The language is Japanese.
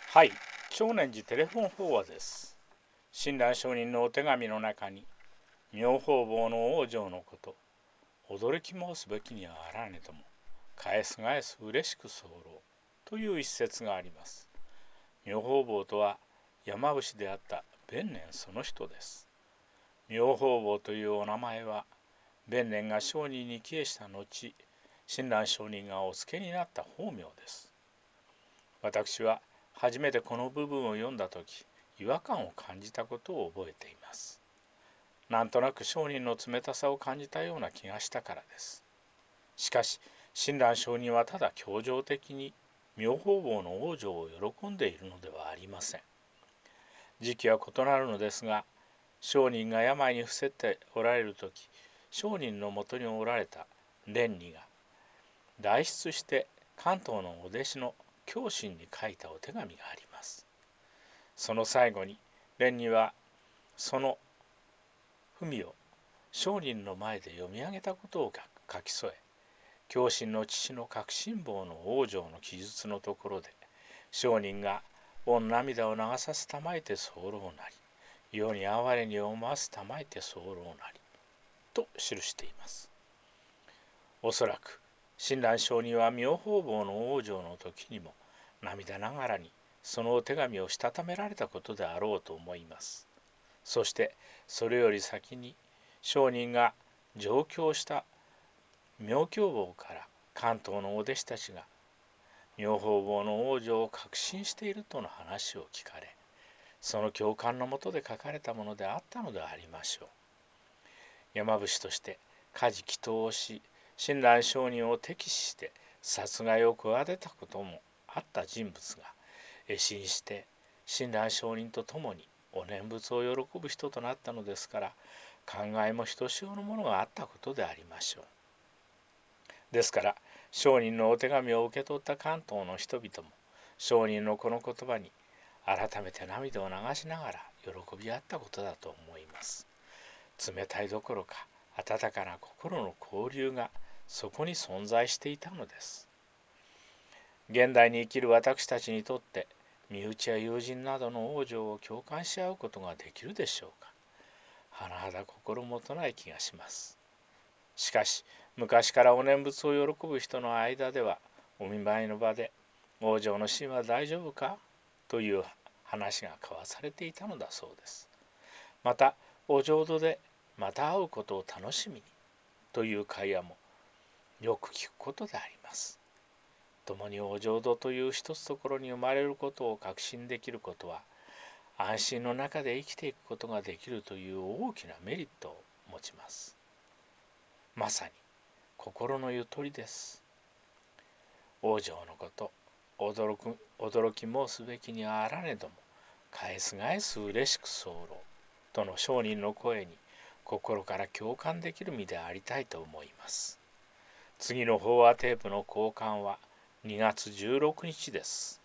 はい、長年寺テレフォン法話です。親鸞上人のお手紙の中に、妙法坊の往生のこと、驚き申すべきにはあらねども、返す返す嬉しく候という一節があります。妙法坊とは山伏であった弁念その人です。妙法坊というお名前は、弁念が上人に帰依した後、親鸞上人がお付けになった法名です。私は初めてこの部分を読んだとき、違和感を感じたことを覚えています。なんとなく上人の冷たさを感じたような気がしたからです。しかし、親鸞上人はただ教条的に妙法坊の往生を喜んでいるのではありません。時期は異なるのですが、上人が病に伏せておられるとき、上人のもとにおられた蓮理が代筆して関東のお弟子の教心に書いたお手紙があります。その最後に蓮理はその文を上人の前で読み上げたことを書き添え、教心の父の隠心棒の往生の記述のところで、上人が御涙を流さすたまえて候なり、世に哀れに思わすたまえて候なりと記しています。おそらく親鸞上人は妙法坊の往生の時にも涙ながらにそのお手紙をしたためられたことであろうと思います。そしてそれより先に上人が上京した妙教坊から関東のお弟子たちが妙法坊の往生を確信しているとの話を聞かれ、その共感のもとで書かれたものであったのでありましょう。山伏として家事祈祷をし、親鸞上人を敵視して殺害を企てたこともあった人物が会心して親鸞上人と共にお念仏を喜ぶ人となったのですから、考えもひとしおのものがあったことでありましょう。ですから上人のお手紙を受け取った関東の人々も上人のこの言葉に改めて涙を流しながら喜び合ったことだと思います。冷たいどころか温かな心の交流がそこに存在していたのです。現代に生きる私たちにとって身内や友人などの往生を共感し合うことができるでしょうか。甚だ心もとない気がします。しかし昔からお念仏を喜ぶ人の間では、お見舞いの場で往生のシーンは大丈夫かという話が交わされていたのだそうです。またお浄土でまた会うことを楽しみにという会話もよく聞くことであります。共にお浄土という一つところに生まれることを確信できることは、安心の中で生きていくことができるという大きなメリットを持ちます。まさに心のゆとりです。往生のこと、驚き申すべきにあらねども、返す返す嬉しく候との上人の声に心から共感できる身でありたいと思います。次の法話テープの交換は2月16日です。